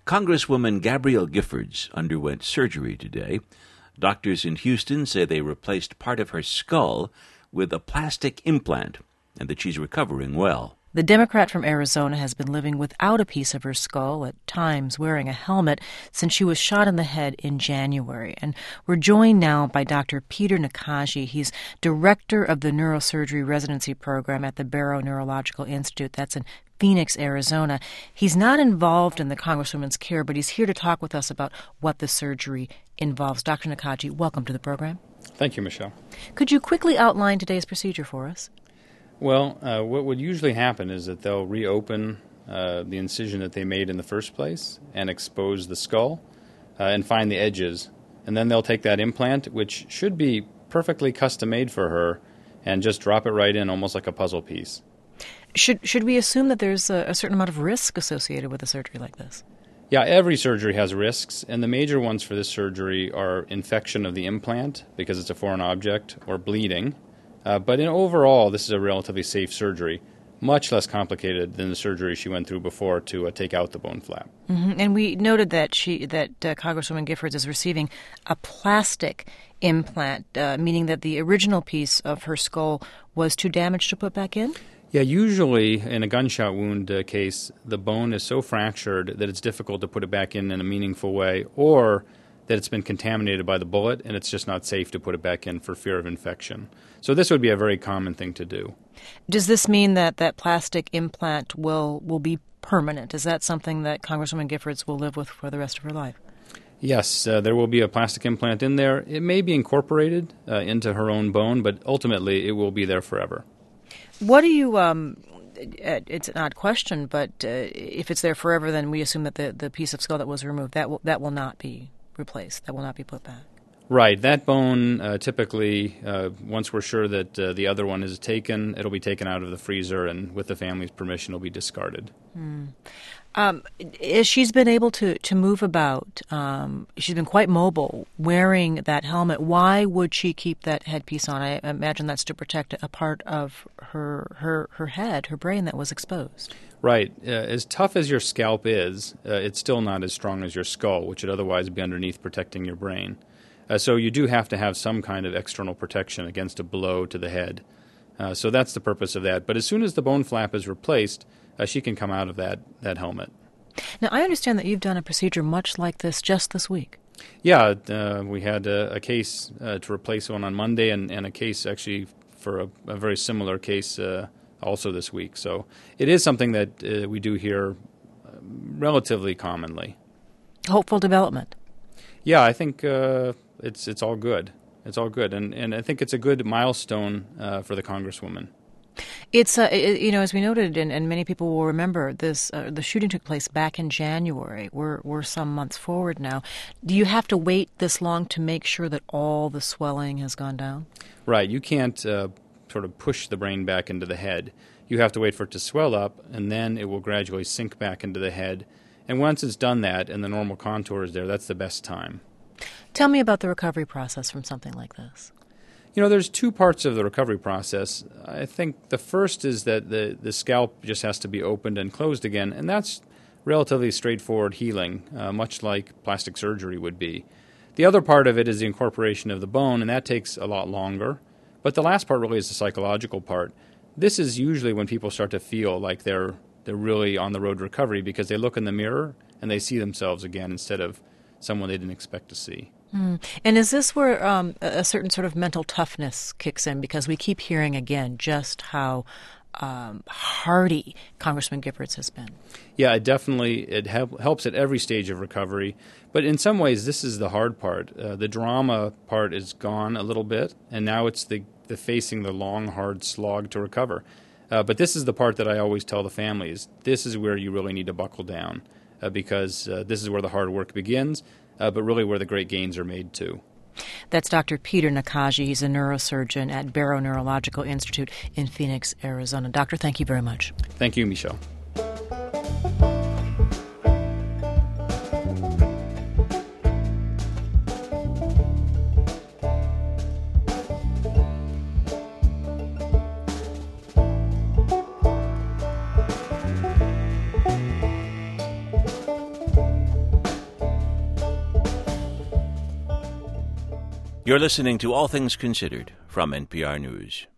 Congresswoman Gabrielle Giffords underwent surgery today. Doctors in Houston say they replaced part of her skull with a plastic implant and that she's recovering well. The Democrat from Arizona has been living without a piece of her skull, at times wearing a helmet, since she was shot in the head in January. And we're joined now by Dr. Peter Nakaji. He's director of the neurosurgery residency program at the Barrow Neurological Institute. That's in Phoenix, Arizona. He's not involved in the Congresswoman's care, but he's here to talk with us about what the surgery involves. Dr. Nakaji, welcome to the program. Thank you, Michelle. Could you quickly outline today's procedure for us? Well, what would usually happen is that they'll reopen the incision that they made in the first place and expose the skull and find the edges. And then they'll take that implant, which should be perfectly custom-made for her, and just drop it right in almost like a puzzle piece. Should we assume that there's a certain amount of risk associated with a surgery like this? Yeah, every surgery has risks, and the major ones for this surgery are infection of the implant, because it's a foreign object, or bleeding. But overall, this is a relatively safe surgery, much less complicated than the surgery she went through before to take out the bone flap. Mm-hmm. And we noted that Congresswoman Giffords is receiving a plastic implant, meaning that the original piece of her skull was too damaged to put back in? Yeah, usually in a gunshot wound case, the bone is so fractured that it's difficult to put it back in a meaningful way, or that it's been contaminated by the bullet and it's just not safe to put it back in for fear of infection. So this would be a very common thing to do. Does this mean that that plastic implant will be permanent? Is that something that Congresswoman Giffords will live with for the rest of her life? Yes, there will be a plastic implant in there. It may be incorporated into her own bone, but ultimately it will be there forever. What do you, it's an odd question, but if it's there forever, then we assume that the piece of skull that was removed, that will not be replaced, that will not be put back. Right. That bone, typically, once we're sure that the other one is taken, it'll be taken out of the freezer, and with the family's permission, it'll be discarded. She's been able to move about. She's been quite mobile wearing that helmet. Why would she keep that headpiece on? I imagine that's to protect a part of her head, her brain, that was exposed. Right. As tough as your scalp is, it's still not as strong as your skull, which would otherwise be underneath protecting your brain. So you do have to have some kind of external protection against a blow to the head. So that's the purpose of that. But as soon as the bone flap is replaced, she can come out of that helmet. Now, I understand that you've done a procedure much like this just this week. Yeah, we had a case to replace one on Monday, and a case actually for a very similar case also this week. So it is something that we do here relatively commonly. Hopeful development. Yeah, I think it's all good. It's all good, and I think it's a good milestone for the Congresswoman. It's as we noted, and many people will remember this. The shooting took place back in January. We're some months forward now. Do you have to wait this long to make sure that all the swelling has gone down? Right. You can't sort of push the brain back into the head. You have to wait for it to swell up, and then it will gradually sink back into the head. And once it's done that, and the normal contour is there, that's the best time. Tell me about the recovery process from something like this. There's two parts of the recovery process. I think the first is that the scalp just has to be opened and closed again, and that's relatively straightforward healing, much like plastic surgery would be. The other part of it is the incorporation of the bone, and that takes a lot longer. But the last part really is the psychological part. This is usually when people start to feel like they're really on the road to recovery, because they look in the mirror and they see themselves again instead of someone they didn't expect to see. And is this where a certain sort of mental toughness kicks in? Because we keep hearing again just how hardy Congressman Giffords has been. Yeah, it helps at every stage of recovery. But in some ways, this is the hard part. The drama part is gone a little bit, and now it's the facing the long, hard slog to recover. But this is the part that I always tell the families. This is where you really need to buckle down, because this is where the hard work begins, but really where the great gains are made too. That's Dr. Peter Nakaji. He's a neurosurgeon at Barrow Neurological Institute in Phoenix, Arizona. Doctor, thank you very much. Thank you, Michelle. You're listening to All Things Considered from NPR News.